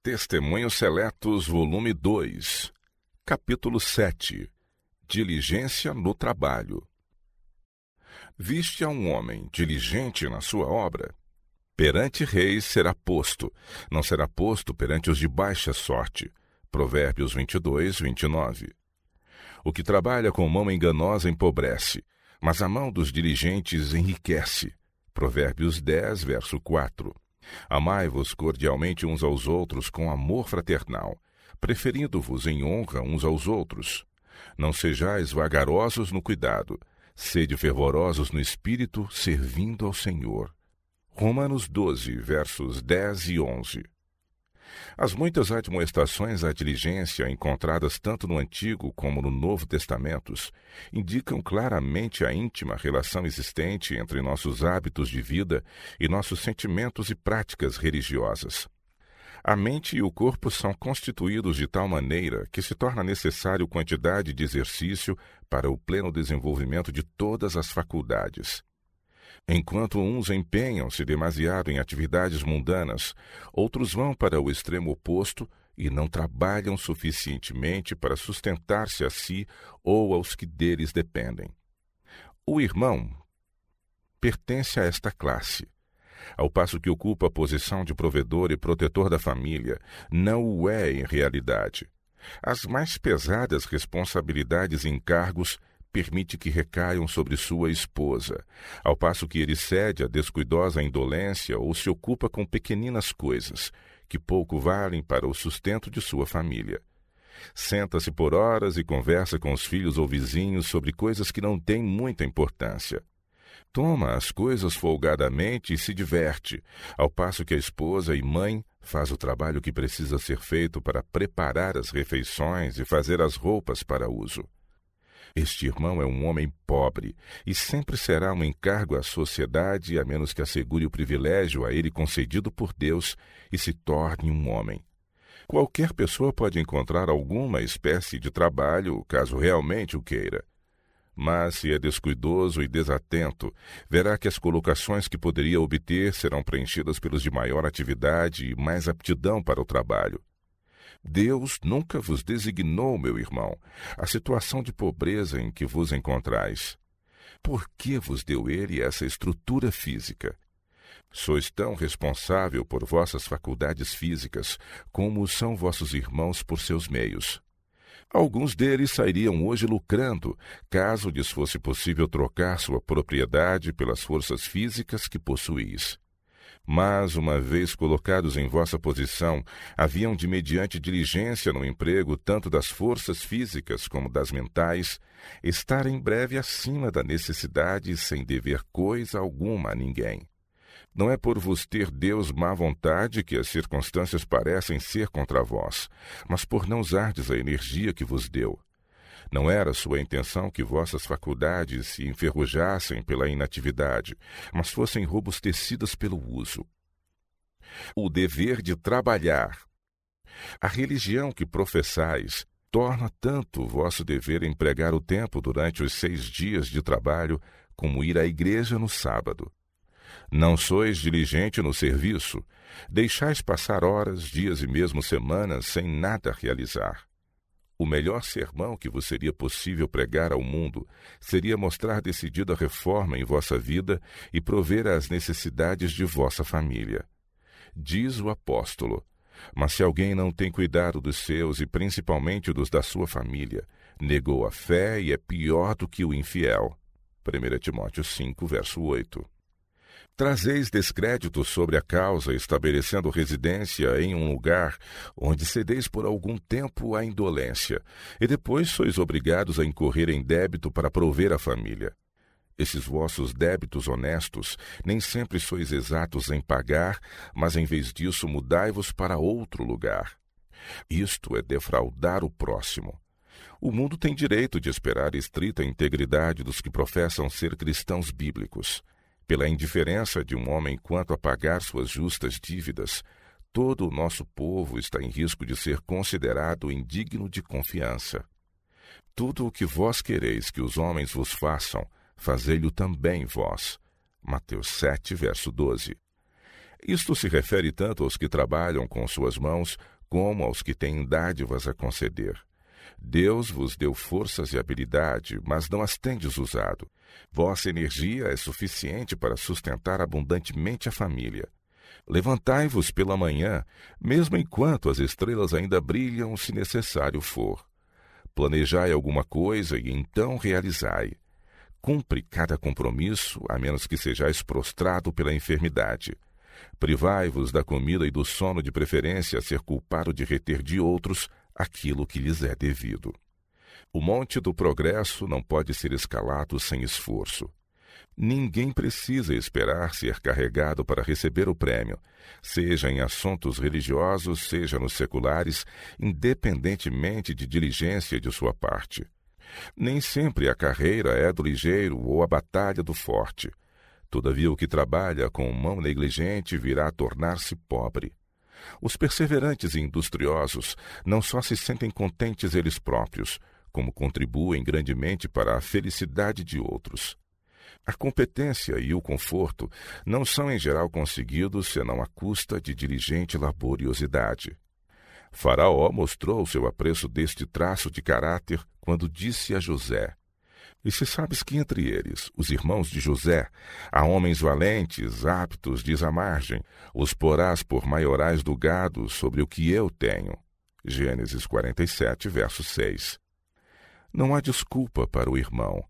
Testemunhos Seletos, volume 2, capítulo 7. Diligência no trabalho. Viste a um homem diligente na sua obra? Perante reis será posto, não será posto perante os de baixa sorte. Provérbios 22, 29. O que trabalha com mão enganosa empobrece, mas a mão dos diligentes enriquece. Provérbios 10, verso 4. Amai-vos cordialmente uns aos outros com amor fraternal, preferindo-vos em honra uns aos outros. Não sejais vagarosos no cuidado, sede fervorosos no espírito, servindo ao Senhor. Romanos 12, versos 10 e 11. As muitas admoestações à diligência encontradas tanto no Antigo como no Novo Testamentos indicam claramente a íntima relação existente entre nossos hábitos de vida e nossos sentimentos e práticas religiosas. A mente e o corpo são constituídos de tal maneira que se torna necessário quantidade de exercício para o pleno desenvolvimento de todas as faculdades. Enquanto uns empenham-se demasiado em atividades mundanas, outros vão para o extremo oposto e não trabalham suficientemente para sustentar-se a si ou aos que deles dependem. O irmão pertence a esta classe. Ao passo que ocupa a posição de provedor e protetor da família, não o é em realidade. As mais pesadas responsabilidades e encargos permite que recaiam sobre sua esposa, ao passo que ele cede à descuidosa indolência ou se ocupa com pequeninas coisas, que pouco valem para o sustento de sua família. Senta-se por horas e conversa com os filhos ou vizinhos sobre coisas que não têm muita importância. Toma as coisas folgadamente e se diverte, ao passo que a esposa e mãe faz o trabalho que precisa ser feito para preparar as refeições e fazer as roupas para uso. Este irmão é um homem pobre e sempre será um encargo à sociedade, a menos que assegure o privilégio a ele concedido por Deus e se torne um homem. Qualquer pessoa pode encontrar alguma espécie de trabalho, caso realmente o queira. Mas, se é descuidoso e desatento, verá que as colocações que poderia obter serão preenchidas pelos de maior atividade e mais aptidão para o trabalho. Deus nunca vos designou, meu irmão, a situação de pobreza em que vos encontrais. Por que vos deu ele essa estrutura física? Sois tão responsável por vossas faculdades físicas como são vossos irmãos por seus meios. Alguns deles sairiam hoje lucrando, caso lhes fosse possível trocar sua propriedade pelas forças físicas que possuís. Mas, uma vez colocados em vossa posição, haviam de, mediante diligência no emprego tanto das forças físicas como das mentais, estar em breve acima da necessidade sem dever coisa alguma a ninguém. Não é por vos ter Deus má vontade que as circunstâncias parecem ser contra vós, mas por não usardes a energia que vos deu. Não era sua intenção que vossas faculdades se enferrujassem pela inatividade, mas fossem robustecidas pelo uso. O dever de trabalhar. A religião que professais torna tanto vosso dever empregar o tempo durante os 6 dias de trabalho como ir à igreja no sábado. Não sois diligente no serviço, deixais passar horas, dias e mesmo semanas sem nada realizar. O melhor sermão que vos seria possível pregar ao mundo seria mostrar decidida reforma em vossa vida e prover às necessidades de vossa família. Diz o apóstolo: mas se alguém não tem cuidado dos seus e principalmente dos da sua família, negou a fé e é pior do que o infiel. 1 Timóteo 5, verso 8. Trazeis descrédito sobre a causa, estabelecendo residência em um lugar onde cedeis por algum tempo à indolência, e depois sois obrigados a incorrer em débito para prover a família. Esses vossos débitos honestos nem sempre sois exatos em pagar, mas em vez disso mudai-vos para outro lugar. Isto é defraudar o próximo. O mundo tem direito de esperar estrita integridade dos que professam ser cristãos bíblicos. Pela indiferença de um homem quanto a pagar suas justas dívidas, todo o nosso povo está em risco de ser considerado indigno de confiança. Tudo o que vós quereis que os homens vos façam, fazei-lo também vós. Mateus 7, verso 12. Isto se refere tanto aos que trabalham com suas mãos, como aos que têm dádivas a conceder. Deus vos deu forças e habilidade, mas não as tendes usado. Vossa energia é suficiente para sustentar abundantemente a família. Levantai-vos pela manhã, mesmo enquanto as estrelas ainda brilham, se necessário for. Planejai alguma coisa e então realizai. Cumpre cada compromisso, a menos que sejais prostrado pela enfermidade. Privai-vos da comida e do sono, de preferência a ser culpado de reter de outros aquilo que lhes é devido. O monte do progresso não pode ser escalado sem esforço. Ninguém precisa esperar ser carregado para receber o prêmio, seja em assuntos religiosos, seja nos seculares, independentemente de diligência de sua parte. Nem sempre a carreira é do ligeiro ou a batalha do forte. Todavia, o que trabalha com mão negligente virá a tornar-se pobre. Os perseverantes e industriosos não só se sentem contentes eles próprios, como contribuem grandemente para a felicidade de outros. A competência e o conforto não são em geral conseguidos senão à custa de diligente laboriosidade. Faraó mostrou seu apreço deste traço de caráter quando disse a José: E se sabes que entre eles, os irmãos de José, há homens valentes, aptos, diz a margem, os porás por maiorais do gado sobre o que eu tenho. Gênesis 47, verso 6. Não há desculpa para o irmão,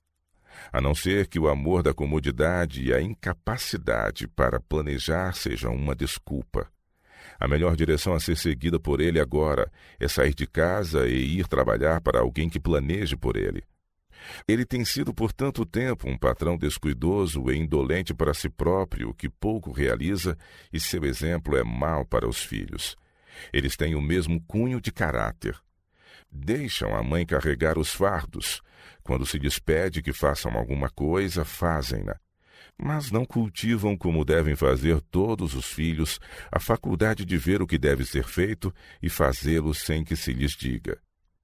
a não ser que o amor da comodidade e a incapacidade para planejar sejam uma desculpa. A melhor direção a ser seguida por ele agora é sair de casa e ir trabalhar para alguém que planeje por ele. Ele tem sido por tanto tempo um patrão descuidoso e indolente para si próprio, que pouco realiza, e seu exemplo é mau para os filhos. Eles têm o mesmo cunho de caráter. Deixam a mãe carregar os fardos. Quando se despede que façam alguma coisa, fazem-na. Mas não cultivam, como devem fazer todos os filhos, a faculdade de ver o que deve ser feito e fazê-lo sem que se lhes diga.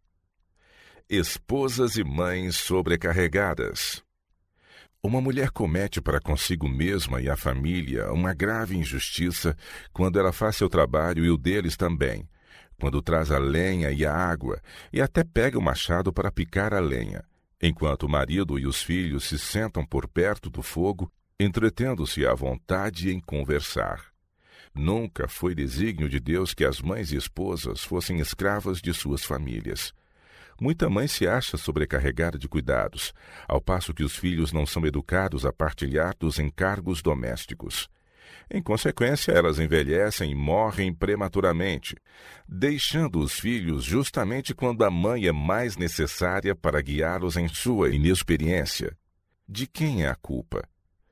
Esposas e mães sobrecarregadas. Uma mulher comete para consigo mesma e a família uma grave injustiça quando ela faz seu trabalho e o deles também, quando traz a lenha e a água e até pega o machado para picar a lenha, enquanto o marido e os filhos se sentam por perto do fogo, entretendo-se à vontade em conversar. Nunca foi desígnio de Deus que as mães e esposas fossem escravas de suas famílias. Muita mãe se acha sobrecarregada de cuidados, ao passo que os filhos não são educados a partilhar dos encargos domésticos. Em consequência, elas envelhecem e morrem prematuramente, deixando os filhos justamente quando a mãe é mais necessária para guiá-los em sua inexperiência. De quem é a culpa?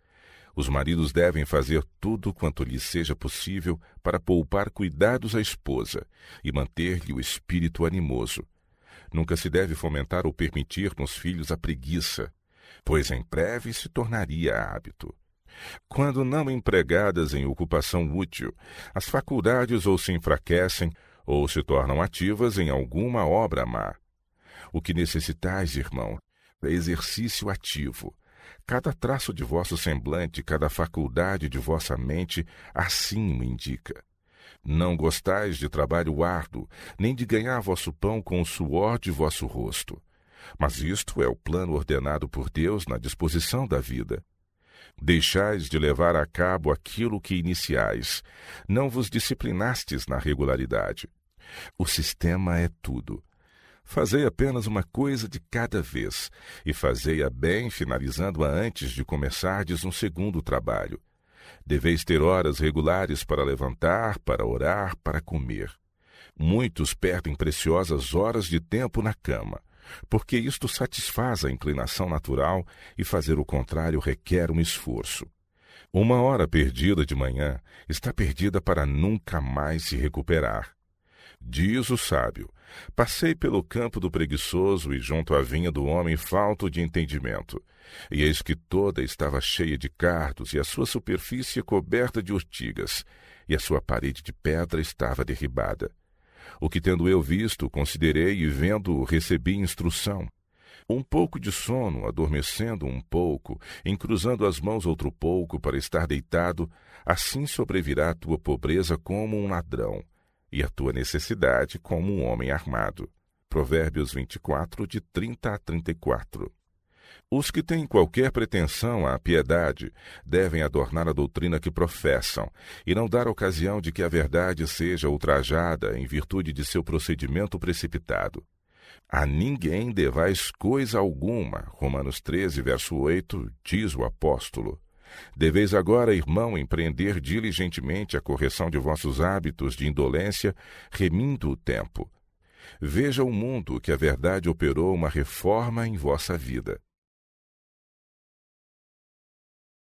Os maridos devem fazer tudo quanto lhes seja possível para poupar cuidados à esposa e manter-lhe o espírito animoso. Nunca se deve fomentar ou permitir nos filhos a preguiça, pois em breve se tornaria hábito. Quando não empregadas em ocupação útil, as faculdades ou se enfraquecem ou se tornam ativas em alguma obra má. O que necessitais, irmão, é exercício ativo. Cada traço de vosso semblante, cada faculdade de vossa mente, assim o indica. Não gostais de trabalho árduo, nem de ganhar vosso pão com o suor de vosso rosto. Mas isto é o plano ordenado por Deus na disposição da vida. Deixais de levar a cabo aquilo que iniciais. Não vos disciplinastes na regularidade. O sistema é tudo. Fazei apenas uma coisa de cada vez, e fazei-a bem, finalizando-a antes de começardes um segundo trabalho. Deveis ter horas regulares para levantar, para orar, para comer. Muitos perdem preciosas horas de tempo na cama, porque isto satisfaz a inclinação natural e fazer o contrário requer um esforço. Uma hora perdida de manhã está perdida para nunca mais se recuperar. Diz o sábio: passei pelo campo do preguiçoso e junto à vinha do homem falto de entendimento. E eis que toda estava cheia de cardos, e a sua superfície coberta de urtigas, e a sua parede de pedra estava derribada. O que tendo eu visto, considerei, e vendo, recebi instrução. Um pouco de sono, adormecendo um pouco, encruzando as mãos outro pouco para estar deitado, assim sobrevirá a tua pobreza como um ladrão, e a tua necessidade como um homem armado. Provérbios 24, de 30 a 34. Os que têm qualquer pretensão à piedade devem adornar a doutrina que professam e não dar ocasião de que a verdade seja ultrajada em virtude de seu procedimento precipitado. A ninguém devais coisa alguma, Romanos 13, verso 8, diz o apóstolo. Deveis agora, irmão, empreender diligentemente a correção de vossos hábitos de indolência, remindo o tempo. Veja o mundo que a verdade operou uma reforma em vossa vida.